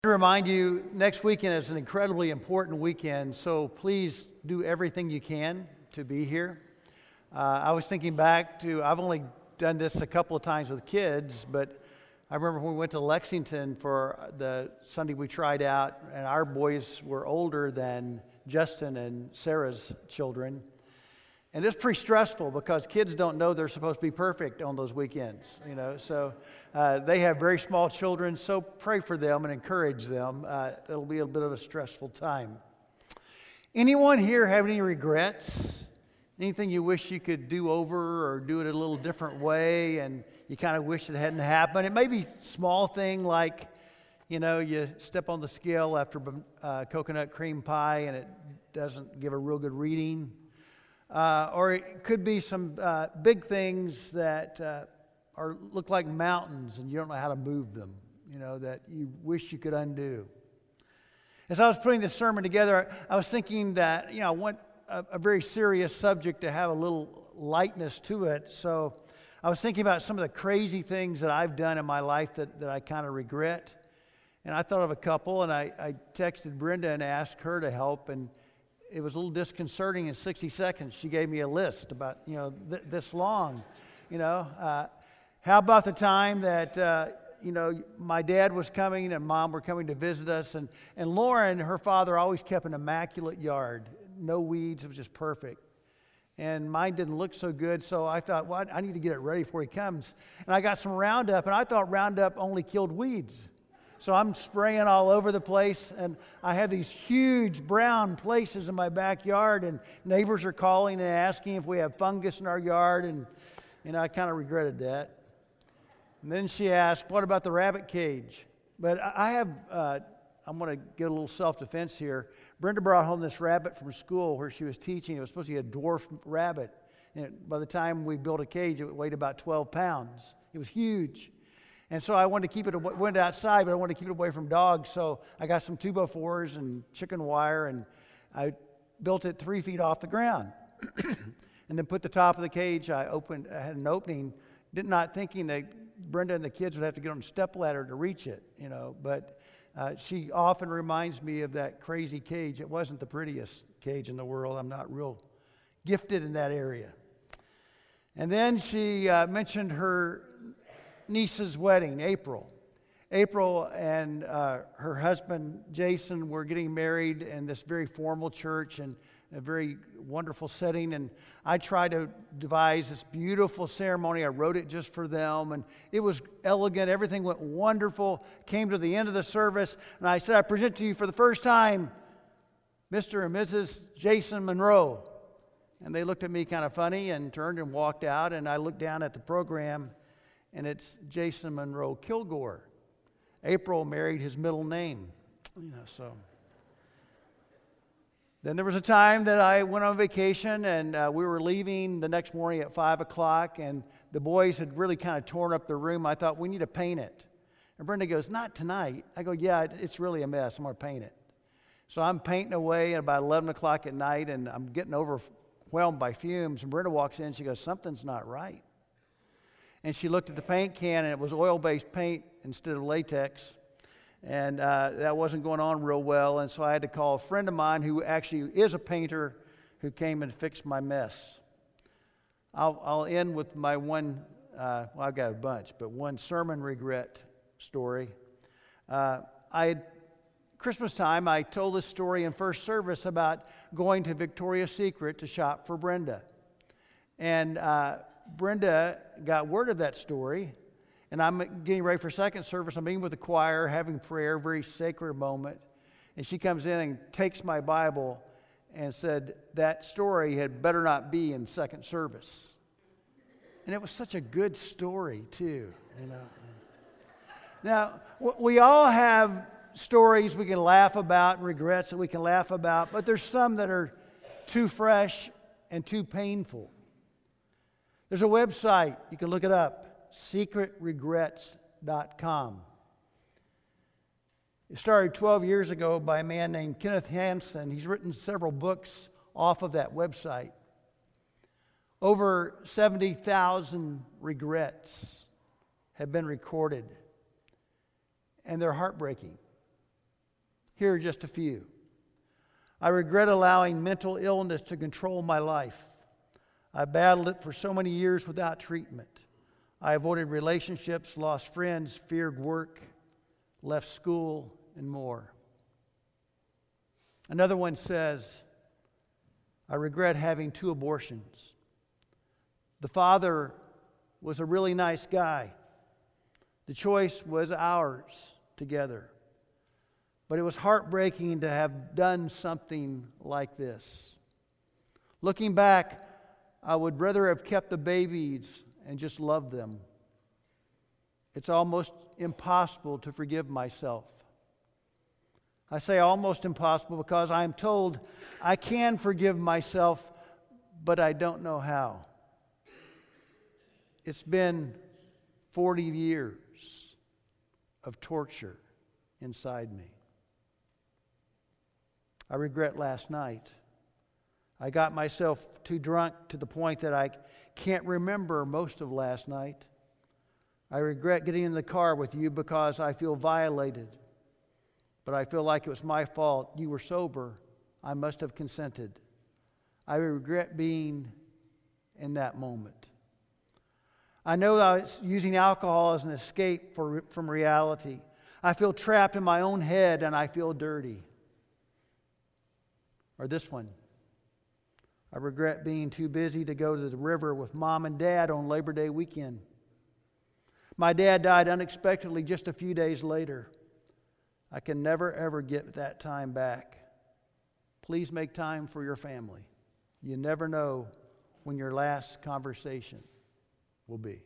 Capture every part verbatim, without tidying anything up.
To remind you, next weekend is an incredibly important weekend, so please do everything you can to be here. Uh, I was thinking back to, I've only done this a couple of times with kids, but I remember when we went to Lexington for the Sunday we tried out, and our boys were older than Justin and Sarah's children. And it's pretty stressful because kids don't know they're supposed to be perfect on those weekends, you know. So uh, they have very small children, so pray for them and encourage them. Uh, it'll be a bit of a stressful time. Anyone here have any regrets? Anything you wish you could do over or do it a little different way and you kind of wish it hadn't happened? It may be a small thing like, you know, you step on the scale after uh, coconut cream pie and it doesn't give a real good reading. Uh, or it could be some uh, big things that uh, are look like mountains and you don't know how to move them, you know, that you wish you could undo. As I was putting this sermon together, I was thinking that, you know, I want a, a very serious subject to have a little lightness to it. So I was thinking about some of the crazy things that I've done in my life that, that I kind of regret. And I thought of a couple, and I, I texted Brenda and asked her to help, and it was a little disconcerting. In sixty seconds, she gave me a list about, you know, th- this long, you know. Uh, how about the time that, uh, you know, my dad was coming and mom were coming to visit us, and, and Lauren, her father, always kept an immaculate yard. No weeds, it was just perfect. And mine didn't look so good, so I thought, well, I need to get it ready before he comes. And I got some Roundup, and I thought Roundup only killed weeds. So I'm spraying all over the place, and I have these huge brown places in my backyard, and neighbors are calling and asking if we have fungus in our yard, and you know, I kind of regretted that. And then she asked, what about the rabbit cage? But I have, uh, I'm going to get a little self-defense here. Brenda brought home this rabbit from school where she was teaching. It was supposed to be a dwarf rabbit. And by the time we built a cage, it weighed about twelve pounds. It was huge. And so I wanted to keep it, went outside, but I wanted to keep it away from dogs. So I got some two by fours and chicken wire, and I built it three feet off the ground. And then put the top of the cage, I opened, I had an opening, did not thinking that Brenda and the kids would have to get on a step ladder to reach it, you know. But uh, she often reminds me of that crazy cage. It wasn't the prettiest cage in the world. I'm not real gifted in that area. And then she uh, mentioned her niece's wedding, April. April and uh, her husband, Jason, were getting married in this very formal church and a very wonderful setting. And I tried to devise this beautiful ceremony. I wrote it just for them, and it was elegant. Everything went wonderful. Came to the end of the service, and I said, I present to you for the first time, Mister and Missus Jason Monroe. And they looked at me kind of funny and turned and walked out, and I looked down at the program, and it's Jason Monroe Kilgore. April married his middle name, you know, so. Then there was a time that I went on vacation, and uh, we were leaving the next morning at five o'clock, and the boys had really kind of torn up the room. I thought, we need to paint it. And Brenda goes, not tonight. I go, yeah, it's really a mess. I'm going to paint it. So I'm painting away at about eleven o'clock at night, and I'm getting overwhelmed by fumes. And Brenda walks in, she goes, something's not right. And she looked at the paint can, and it was oil-based paint instead of latex. And uh, that wasn't going on real well. And so I had to call a friend of mine who actually is a painter who came and fixed my mess. I'll, I'll end with my one, uh, well, I've got a bunch, but one sermon regret story. Uh, I had, Christmas time, I told this story in first service about going to Victoria's Secret to shop for Brenda. And uh, Brenda got word of that story, and I'm getting ready for second service. I'm meeting with the choir, having prayer, very sacred moment. And she comes in and takes my Bible and said, that story had better not be in second service. And it was such a good story, too, you know. Now, we all have stories we can laugh about and regrets that we can laugh about, but there's some that are too fresh and too painful. There's a website, you can look it up, secret regrets dot com. It started twelve years ago by a man named Kenneth Hansen. He's written several books off of that website. Over seventy thousand regrets have been recorded, and they're heartbreaking. Here are just a few. I regret allowing mental illness to control my life. I battled it for so many years without treatment. I avoided relationships, lost friends, feared work, left school, and more. Another one says, I regret having two abortions. The father was a really nice guy. The choice was ours together. But it was heartbreaking to have done something like this. Looking back, I would rather have kept the babies and just loved them. It's almost impossible to forgive myself. I say almost impossible because I am told I can forgive myself, but I don't know how. It's been forty years of torture inside me. I regret last night. I got myself too drunk to the point that I can't remember most of last night. I regret getting in the car with you because I feel violated. But I feel like it was my fault. You were sober. I must have consented. I regret being in that moment. I know that I was using alcohol as an escape for, from reality. I feel trapped in my own head and I feel dirty. Or this one. I regret being too busy to go to the river with Mom and Dad on Labor Day weekend. My dad died unexpectedly just a few days later. I can never, ever get that time back. Please make time for your family. You never know when your last conversation will be.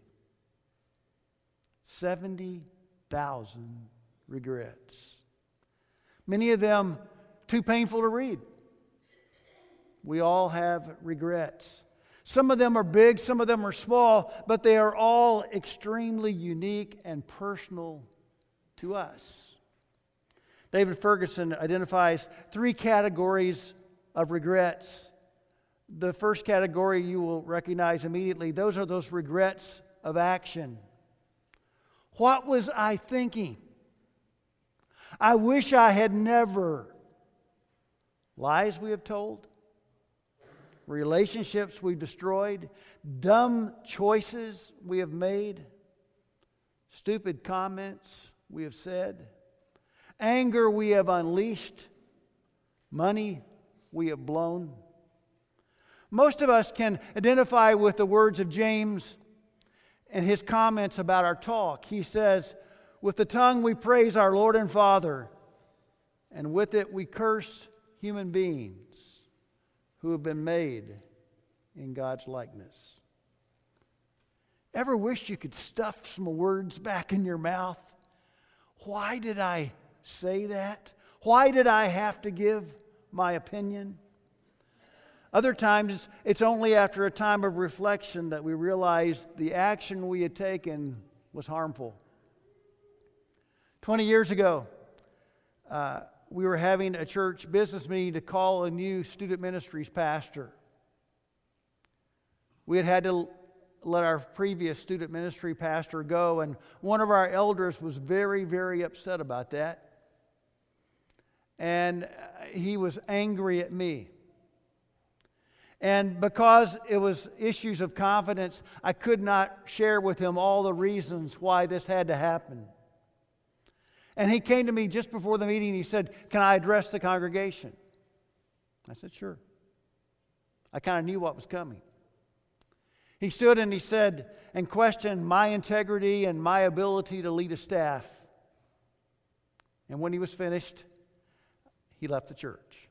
seventy thousand regrets. Many of them too painful to read. We all have regrets. Some of them are big, some of them are small, but they are all extremely unique and personal to us. David Ferguson identifies three categories of regrets. The first category you will recognize immediately. Those are those regrets of action. What was I thinking? I wish I had never. Lies we have told. Relationships we've destroyed. Dumb choices we have made. Stupid comments we have said. Anger we have unleashed. Money we have blown. Most of us can identify with the words of James and his comments about our talk. He says, with the tongue we praise our Lord and Father, and with it we curse human beings who have been made in God's likeness. Ever wish you could stuff some words back in your mouth? Why did I say that? Why did I have to give my opinion? Other times, it's only after a time of reflection that we realize the action we had taken was harmful. Twenty years ago, uh, we were having a church business meeting to call a new student ministries pastor. We had had to let our previous student ministry pastor go, and one of our elders was very, very upset about that. And he was angry at me. And because it was issues of confidence, I could not share with him all the reasons why this had to happen. And he came to me just before the meeting and he said, can I address the congregation? I said, sure. I kind of knew what was coming. He stood and he said, and questioned my integrity and my ability to lead a staff. And when he was finished, he left the church.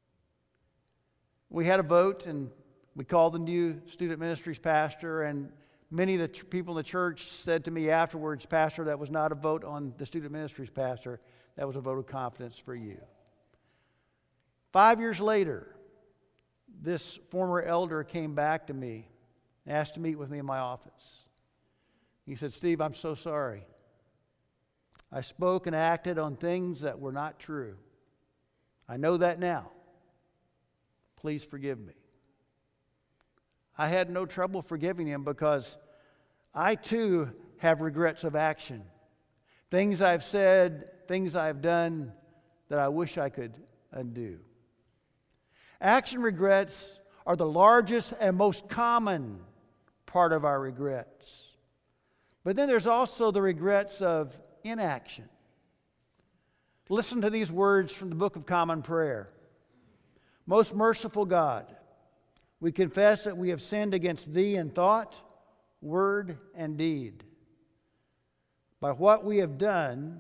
We had a vote and we called the new student ministries pastor, and many of the ch- people in the church said to me afterwards, Pastor, that was not a vote on the student ministries pastor. That was a vote of confidence for you. Five years later, this former elder came back to me and asked to meet with me in my office. He said, Steve, I'm so sorry. I spoke and acted on things that were not true. I know that now. Please forgive me. I had no trouble forgiving him because I too have regrets of action. Things I've said, things I've done that I wish I could undo. Action regrets are the largest and most common part of our regrets. But then there's also the regrets of inaction. Listen to these words from the Book of Common Prayer. Most merciful God, we confess that we have sinned against Thee in thought, word, and deed, by what we have done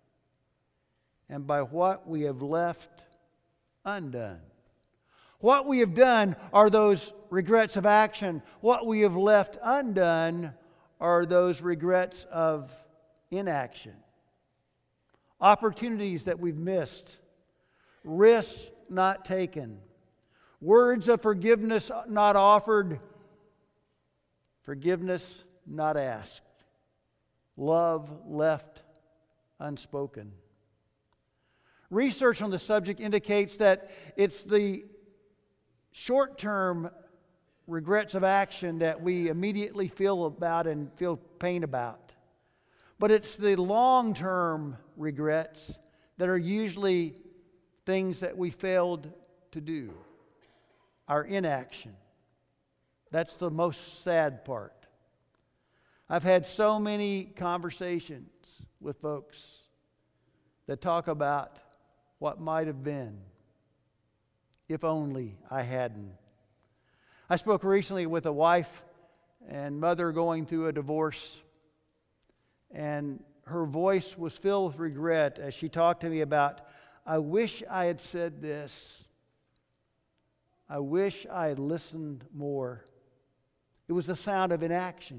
and by what we have left undone. What we have done are those regrets of action. What we have left undone are those regrets of inaction. Opportunities that we've missed, risks not taken, words of forgiveness not offered, forgiveness not asked, love left unspoken. Research on the subject indicates that it's the short-term regrets of action that we immediately feel about and feel pain about. But it's the long-term regrets that are usually things that we failed to do, our inaction. That's the most sad part. I've had so many conversations with folks that talk about what might have been if only I hadn't. I spoke recently with a wife and mother going through a divorce, and her voice was filled with regret as she talked to me about, I wish I had said this. I wish I had listened more. It was the sound of inaction.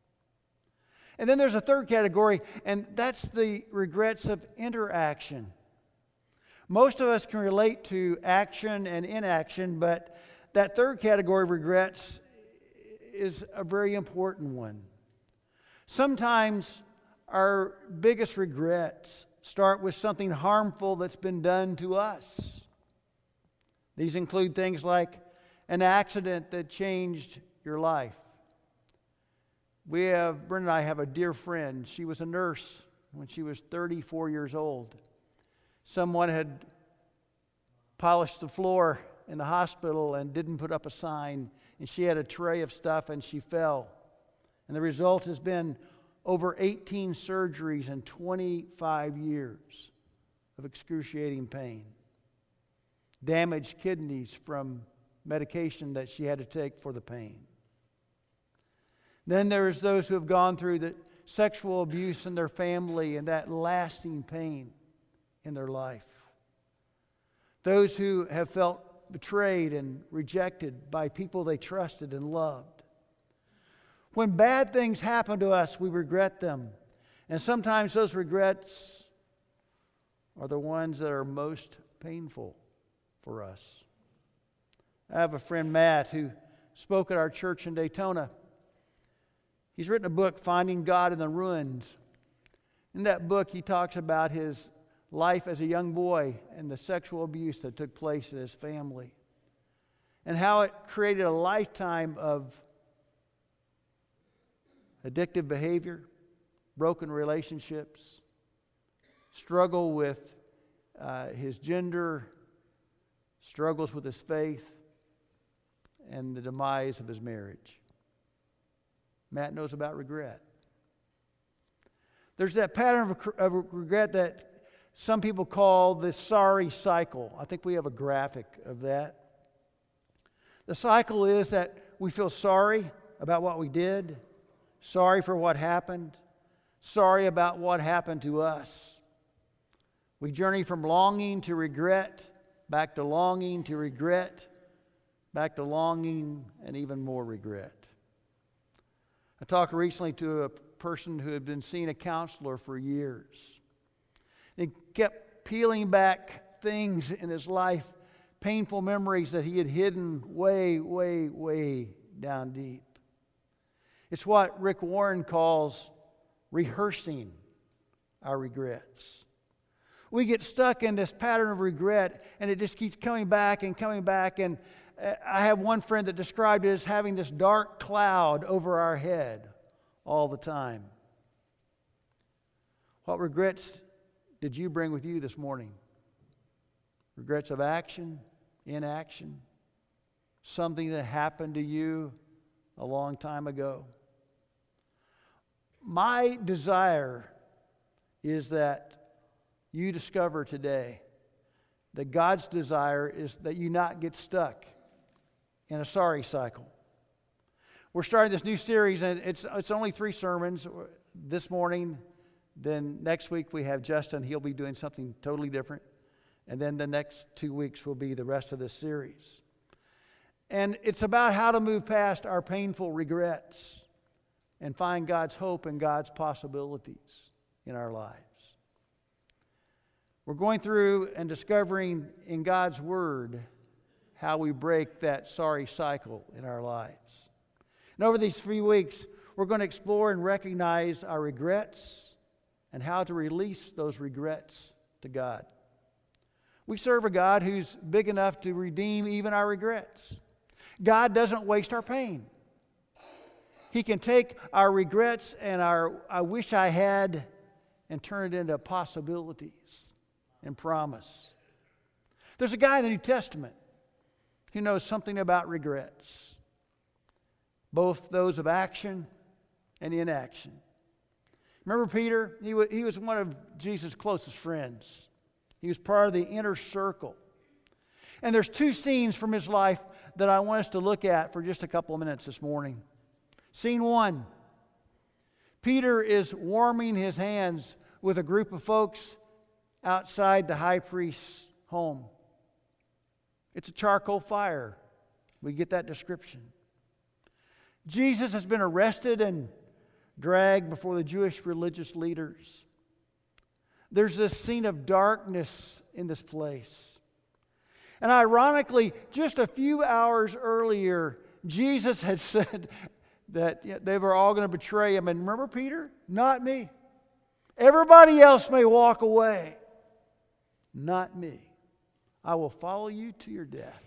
And then there's a third category, and that's the regrets of interaction. Most of us can relate to action and inaction, but that third category of regrets is a very important one. Sometimes our biggest regrets start with something harmful that's been done to us. These include things like an accident that changed your life. We have, Brenda and I have a dear friend. She was a nurse when she was thirty-four years old. Someone had polished the floor in the hospital and didn't put up a sign, and she had a tray of stuff and she fell. And the result has been over eighteen surgeries and twenty-five years of excruciating pain. Damaged kidneys from medication that she had to take for the pain. Then there's those who have gone through the sexual abuse in their family and that lasting pain in their life. Those who have felt betrayed and rejected by people they trusted and loved. When bad things happen to us, we regret them. And sometimes those regrets are the ones that are most painful for us. I have a friend, Matt, who spoke at our church in Daytona. He's written a book, Finding God in the Ruins. In that book, he talks about his life as a young boy and the sexual abuse that took place in his family, and how it created a lifetime of addictive behavior, broken relationships, struggle with uh, his gender, struggles with his faith, and the demise of his marriage. Matt knows about regret. There's that pattern of, of regret that some people call the sorry cycle. I think we have a graphic of that. The cycle is that we feel sorry about what we did, sorry for what happened, sorry about what happened to us. We journey from longing to regret, back to longing to regret, back to longing and even more regret. I talked recently to a person who had been seeing a counselor for years. He kept peeling back things in his life, painful memories that he had hidden way, way, way down deep. It's what Rick Warren calls rehearsing our regrets. We get stuck in this pattern of regret, and it just keeps coming back and coming back. And I have one friend that described it as having this dark cloud over our head all the time. What regrets did you bring with you this morning? regrets of action, inaction, something that happened to you a long time ago. My desire is that you discover today that God's desire is that you not get stuck in a sorry cycle. We're starting this new series, and it's it's only three sermons this morning. Then next week we have Justin. He'll be doing something totally different. And then the next two weeks will be the rest of this series. And it's about how to move past our painful regrets and find God's hope and God's possibilities in our lives. We're going through and discovering in God's Word how we break that sorry cycle in our lives. And over these few weeks, we're going to explore and recognize our regrets and how to release those regrets to God. We serve a God who's big enough to redeem even our regrets. God doesn't waste our pain. He can take our regrets and our I wish I had and turn it into possibilities and promise. There's a guy in the New Testament who knows something about regrets, both those of action and inaction. Remember Peter? He was, he was one of Jesus' closest friends. He was part of the inner circle. And there's two scenes from his life that I want us to look at for just a couple of minutes this morning. Scene one. Peter is warming his hands with a group of folks outside the high priest's home. It's a charcoal fire. We get that description. Jesus has been arrested and dragged before the Jewish religious leaders. There's this scene of darkness in this place. And ironically, just a few hours earlier, Jesus had said that they were all going to betray him. And remember Peter? Not me. Everybody else may walk away. Not me. I will follow you to your death.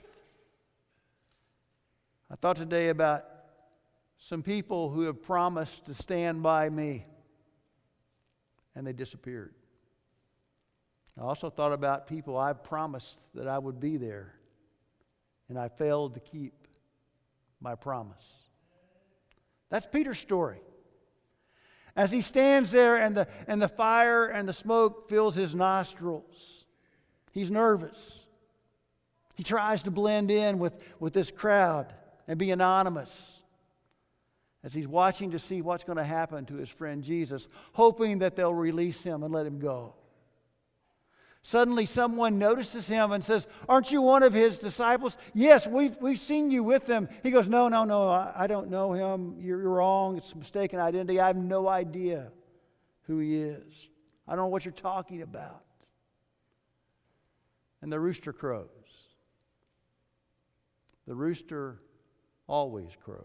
I thought today about some people who have promised to stand by me, and they disappeared. I also thought about people I've promised that I would be there, and I failed to keep my promise. That's Peter's story. As he stands there and the, and the fire and the smoke fills his nostrils, he's nervous. He tries to blend in with, with this crowd and be anonymous as he's watching to see what's going to happen to his friend Jesus, hoping that they'll release him and let him go. Suddenly someone notices him and says, "Aren't you one of his disciples?" "Yes, we've, we've seen you with them." He goes, no, no, no, I, I don't know him. You're, you're wrong. It's a mistaken identity. I have no idea who he is. I don't know what you're talking about. And the rooster crows. The rooster always crows.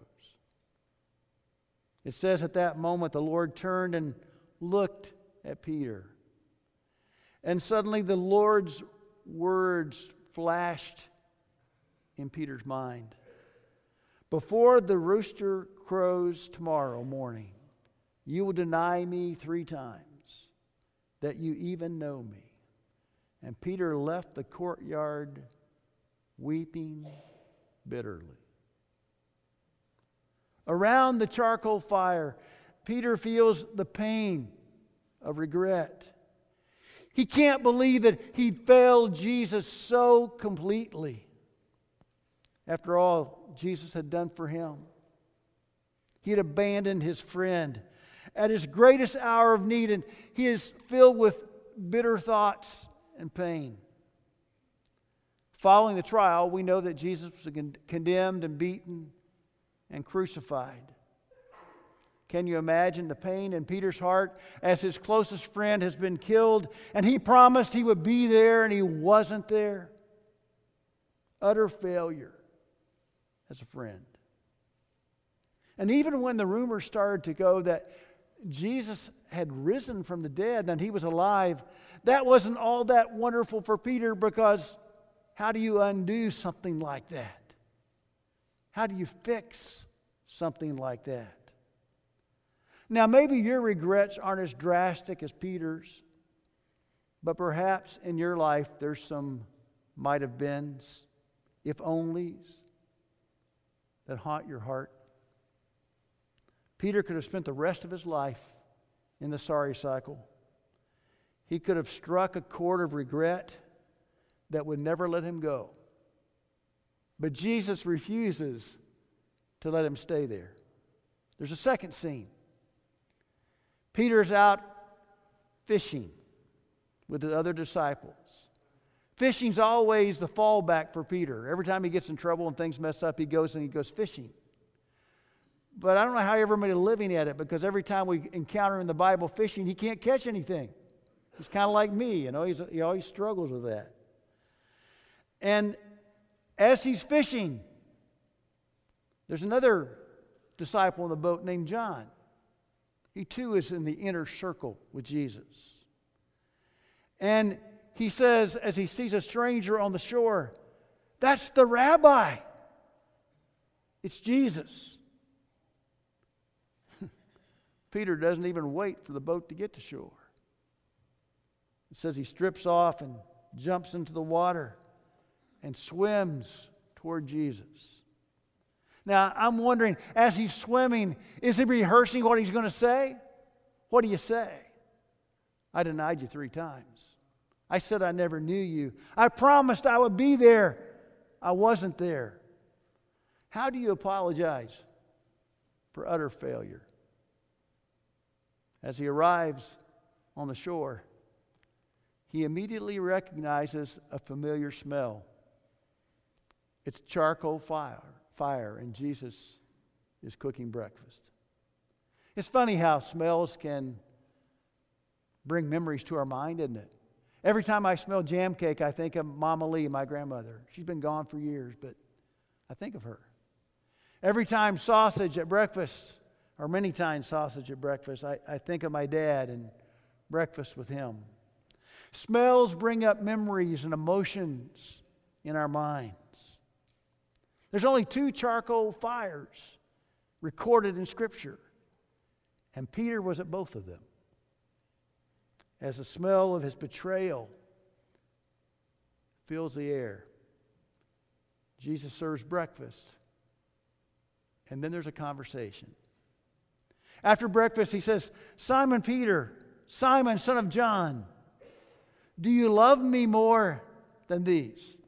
It says at that moment the Lord turned and looked at Peter. And suddenly the Lord's words flashed in Peter's mind. "Before the rooster crows tomorrow morning, you will deny me three times that you even know me." And Peter left the courtyard weeping bitterly. Around the charcoal fire, Peter feels the pain of regret. He can't believe that he'd failed Jesus so completely. After all Jesus had done for him. He had abandoned his friend at his greatest hour of need, and he is filled with bitter thoughts and pain. Following the trial, we know that Jesus was condemned and beaten and crucified. Can you imagine the pain in Peter's heart as his closest friend has been killed and he promised he would be there and he wasn't there? Utter failure as a friend. And even when the rumors started to go that Jesus had risen from the dead and he was alive, that wasn't all that wonderful for Peter, because how do you undo something like that? How do you fix something like that? Now, maybe your regrets aren't as drastic as Peter's, but perhaps in your life there's some might have beens, if onlys that haunt your heart? Peter could have spent the rest of his life in the sorry cycle. He could have struck a chord of regret that would never let him go. But Jesus refuses to let him stay there. There's a second scene. Peter's out fishing with the other disciples. Fishing's always the fallback for Peter. Every time he gets in trouble and things mess up, he goes and he goes fishing. But I don't know how he ever made a living at it, because every time we encounter in the Bible fishing, he can't catch anything. He's kind of like me, you know, he's, he always struggles with that. And as he's fishing, there's another disciple in the boat named John. He too is in the inner circle with Jesus. And he says, as he sees a stranger on the shore, "That's the rabbi. It's Jesus." Peter doesn't even wait for the boat to get to shore. It says he strips off and jumps into the water and swims toward Jesus. Now, I'm wondering, as he's swimming, is he rehearsing what he's going to say? What do you say? "I denied you three times. I said I never knew you. I promised I would be there. I wasn't there." How do you apologize for utter failure? As he arrives on the shore, he immediately recognizes a familiar smell. It's charcoal fire, fire, and Jesus is cooking breakfast. It's funny how smells can bring memories to our mind, isn't it? Every time I smell jam cake, I think of Mama Lee, my grandmother. She's been gone for years, but I think of her. Every time sausage at breakfast, or many times sausage at breakfast, I, I think of my dad and breakfast with him. Smells bring up memories and emotions in our minds. There's only two charcoal fires recorded in Scripture, and Peter was at both of them. As the smell of his betrayal fills the air, Jesus serves breakfast, and then there's a conversation. After breakfast, he says, "Simon Peter, Simon, son of John, do you love me more than these?"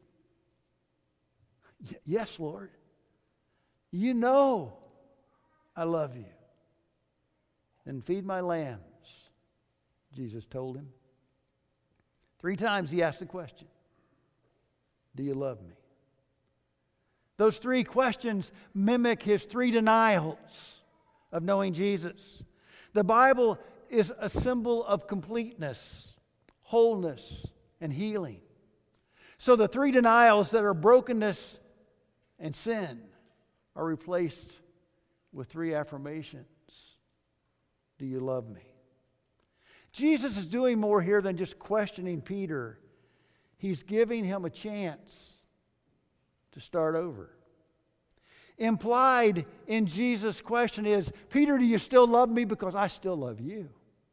Y- yes, Lord. You know I love you. "Then feed my lambs," Jesus told him. Three times he asked the question, "Do you love me?" Those three questions mimic his three denials of knowing Jesus. The Bible is a symbol of completeness, wholeness, and healing. So the three denials that are brokenness and sin are replaced with three affirmations. Do you love me? Jesus is doing more here than just questioning Peter. He's giving him a chance to start over. Implied in Jesus' question is, "Peter, do you still love me?" Because I still love you.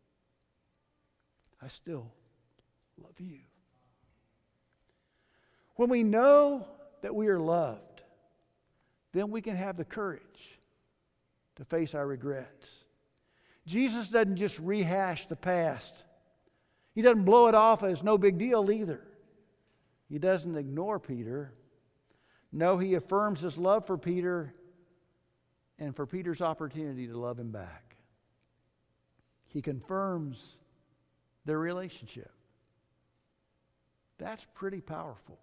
I still love you. When we know that we are loved, then we can have the courage to face our regrets. Jesus doesn't just rehash the past. He doesn't blow it off as no big deal either. He doesn't ignore Peter. No, he affirms his love for Peter and for Peter's opportunity to love him back. He confirms their relationship. That's pretty powerful.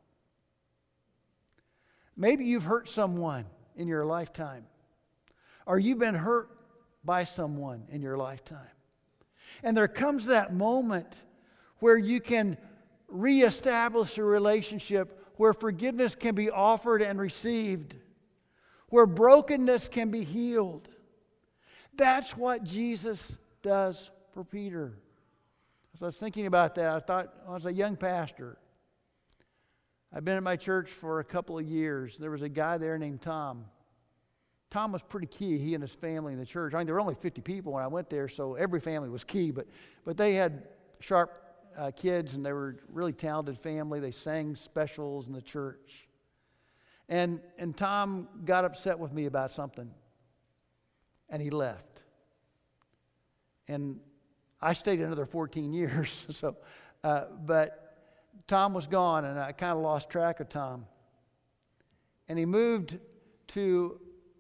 Maybe you've hurt someone in your lifetime, or you've been hurt by someone in your lifetime. And there comes that moment where you can reestablish a relationship, where forgiveness can be offered and received, where brokenness can be healed. That's what Jesus does for Peter. As I was thinking about that, I thought, I was a young pastor. I've been at my church for a couple of years. There was a guy there named Tom. Tom was pretty key, he and his family in the church. I mean, there were only fifty people when I went there, so every family was key, but, but they had sharp uh, kids, and they were a really talented family. They sang specials in the church. And, and Tom got upset with me about something, and he left. And I stayed another fourteen years. So, uh, but Tom was gone, and I kind of lost track of Tom. And he moved to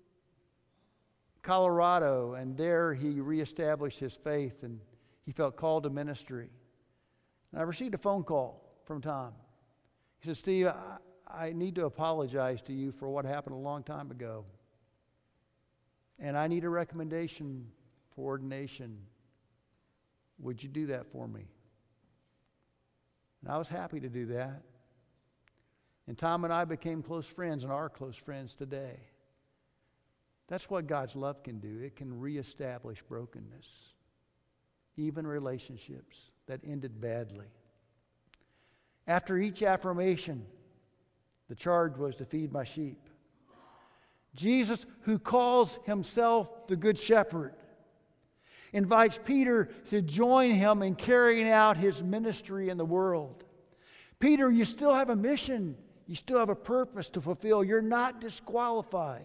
Colorado, and there he reestablished his faith, and he felt called to ministry. And I received a phone call from Tom. He said, Steve, I, I need to apologize to you for what happened a long time ago. And I need a recommendation for ordination. Would you do that for me? And I was happy to do that. And Tom and I became close friends and are close friends today. That's what God's love can do. It can reestablish brokenness, even relationships that ended badly. After each affirmation, the charge was to feed my sheep. Jesus, who calls himself the Good Shepherd, invites Peter to join him in carrying out his ministry in the world. Peter, you still have a mission. You still have a purpose to fulfill. You're not disqualified.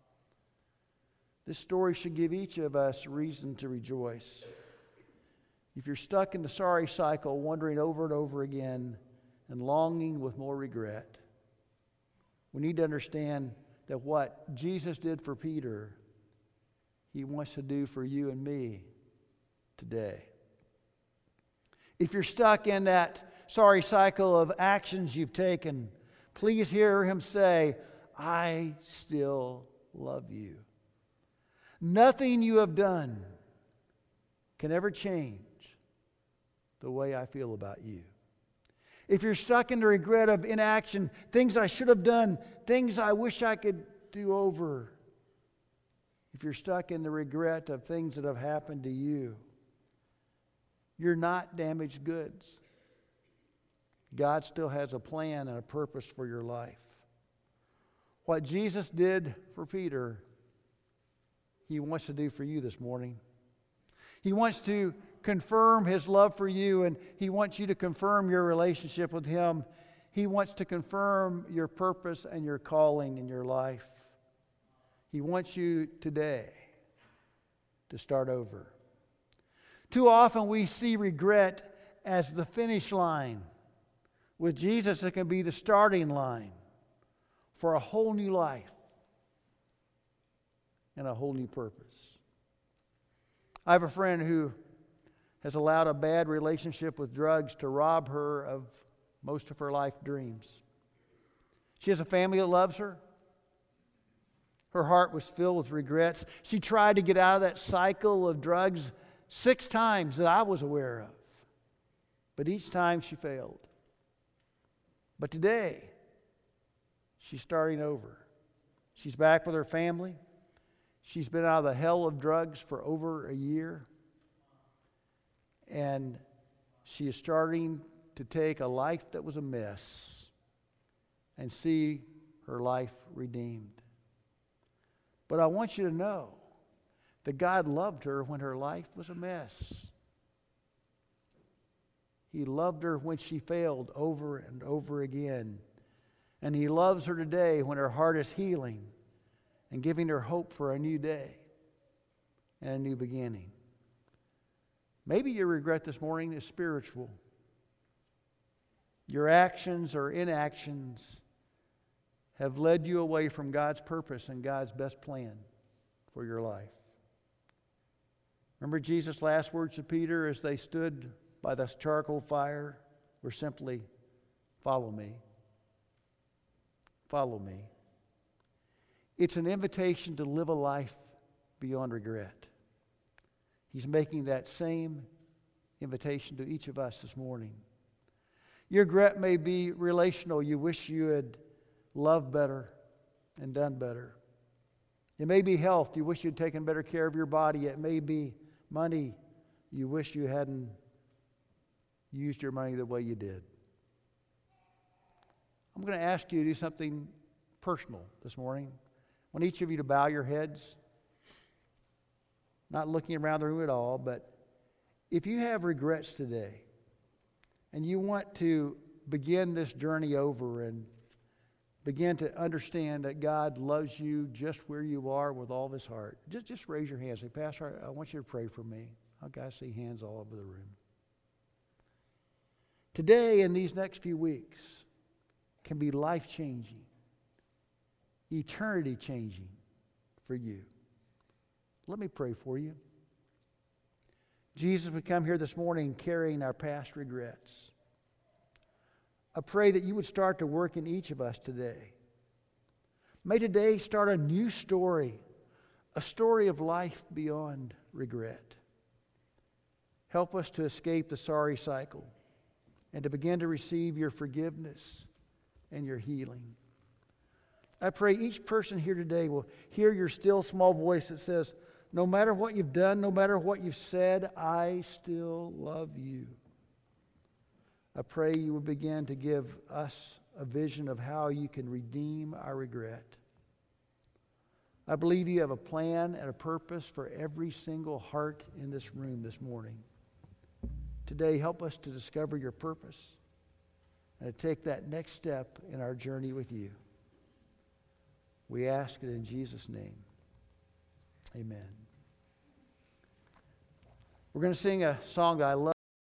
This story should give each of us reason to rejoice. If you're stuck in the sorry cycle, wondering over and over again and longing with more regret, we need to understand that what Jesus did for Peter, he wants to do for you and me today. If you're stuck in that sorry cycle of actions you've taken, please hear him say, I still love you. Nothing you have done can ever change the way I feel about you. If you're stuck in the regret of inaction, things I should have done, things I wish I could do over, if you're stuck in the regret of things that have happened to you, you're not damaged goods. God still has a plan and a purpose for your life. What Jesus did for Peter, he wants to do for you this morning. He wants to confirm his love for you, and he wants you to confirm your relationship with him. He wants to confirm your purpose and your calling in your life. He wants you today to start over. Too often we see regret as the finish line. With Jesus, it can be the starting line for a whole new life and a whole new purpose. I have a friend who has allowed a bad relationship with drugs to rob her of most of her life dreams. She has a family that loves her. Her heart was filled with regrets. She tried to get out of that cycle of drugs six times that I was aware of. But each time she failed. But today, she's starting over. She's back with her family. She's been out of the hell of drugs for over a year. And she is starting to take a life that was a mess and see her life redeemed. But I want you to know that God loved her when her life was a mess. He loved her when she failed over and over again. And He loves her today when her heart is healing and giving her hope for a new day and a new beginning. Maybe your regret this morning is spiritual. Your actions or inactions have led you away from God's purpose and God's best plan for your life. Remember Jesus' last words to Peter as they stood by the charcoal fire were simply, "Follow me. Follow me." It's an invitation to live a life beyond regret. He's making that same invitation to each of us this morning. Your regret may be relational. You wish you had loved better and done better. It may be health. You wish you'd taken better care of your body. It may be money. You wish you hadn't used your money the way you did. I'm going to ask you to do something personal this morning. I want each of you to bow your heads, not looking around the room at all, but if you have regrets today, and you want to begin this journey over and begin to understand that God loves you just where you are with all of his heart, just, just raise your hands. Say, Pastor, I, I want you to pray for me. Okay, I see hands all over the room. Today and these next few weeks can be life-changing, eternity-changing for you. Let me pray for you. Jesus, we come here this morning carrying our past regrets. I pray that you would start to work in each of us today. May today start a new story, a story of life beyond regret. Help us to escape the sorry cycle and to begin to receive your forgiveness and your healing. I pray each person here today will hear your still small voice that says, no matter what you've done, no matter what you've said, I still love you. I pray you will begin to give us a vision of how you can redeem our regret. I believe you have a plan and a purpose for every single heart in this room this morning. Today, help us to discover your purpose and to take that next step in our journey with you. We ask it in Jesus' name. Amen. We're going to sing a song that I love.